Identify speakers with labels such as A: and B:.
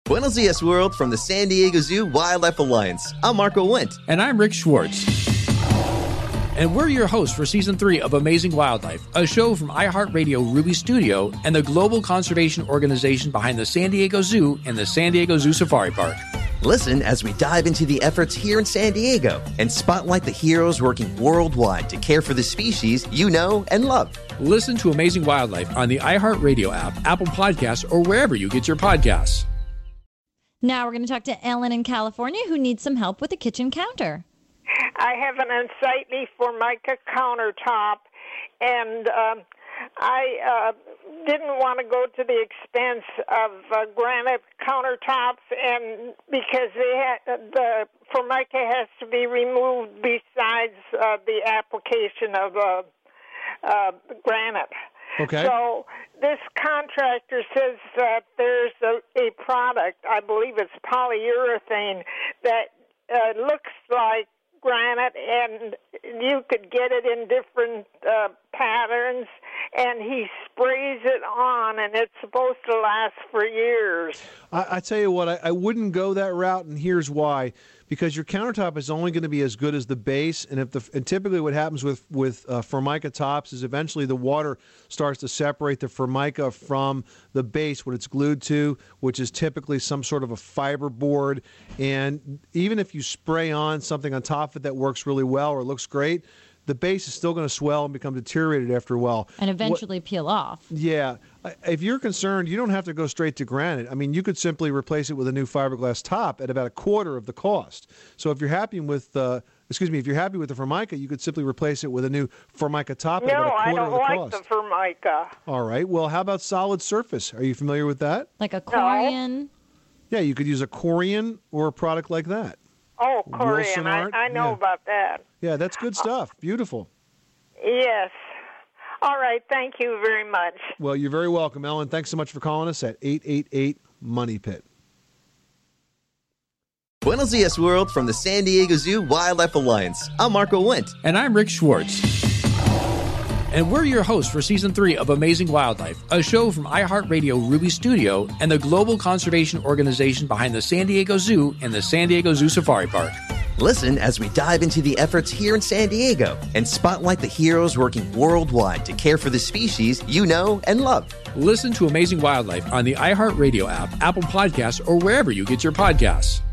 A: Buenos dias, world, from the San Diego Zoo Wildlife Alliance. I'm Marco Wendt.
B: And I'm Rick Schwartz. And we're your hosts for Season 3 of Amazing Wildlife, a show from iHeartRadio Ruby Studio and the global conservation organization behind the San Diego Zoo and the San Diego Zoo Safari Park.
A: Listen as we dive into the efforts here in San Diego and spotlight the heroes working worldwide to care for the species you know and love.
B: Listen to Amazing Wildlife on the iHeartRadio app, Apple Podcasts, or wherever you get your podcasts.
C: Now we're going to talk to Ellen in California, who needs some help with a kitchen counter.
D: I have an unsightly Formica countertop, and I didn't want to go to the expense of granite countertops, and because the Formica has to be removed besides the application of granite.
E: Okay.
D: So this contractor says that there's a product, I believe it's polyurethane, that looks like granite, and you could get it in different patterns, and he sprays it on, and it's supposed to last for years.
E: I tell you what, I wouldn't go that route, and here's why. Because your countertop is only going to be as good as the base, and typically what happens with Formica tops is eventually the water starts to separate the Formica from the base, what it's glued to, which is typically some sort of a fiber board. And even if you spray on something on top of it that works really well or looks great, the base is still going to swell and become deteriorated after a while.
C: And eventually peel off.
E: Yeah. If you're concerned, you don't have to go straight to granite. I mean, you could simply replace it with a new fiberglass top at about a quarter of the cost. So if you're happy with if you're happy with the Formica, you could simply replace it with a new Formica top at about a quarter of the cost.
D: No, I don't like the Formica.
E: All right. Well, how about solid surface? Are you familiar with that?
C: Like a Corian?
D: No.
E: Yeah, you could use a Corian or a product like that.
D: Oh, Corian. I know about that.
E: Yeah, that's good stuff. Beautiful.
D: Yes. All right. Thank you very much.
E: Well, you're very welcome, Ellen. Thanks so much for calling us at 888-MONEY-PIT.
A: Buenos dias, world, from the San Diego Zoo Wildlife Alliance. I'm Marco Wendt.
B: And I'm Rick Schwartz. And we're your hosts for Season 3 of Amazing Wildlife, a show from iHeartRadio Ruby Studio and the global conservation organization behind the San Diego Zoo and the San Diego Zoo Safari Park.
A: Listen as we dive into the efforts here in San Diego and spotlight the heroes working worldwide to care for the species you know and love.
B: Listen to Amazing Wildlife on the iHeartRadio app, Apple Podcasts, or wherever you get your podcasts.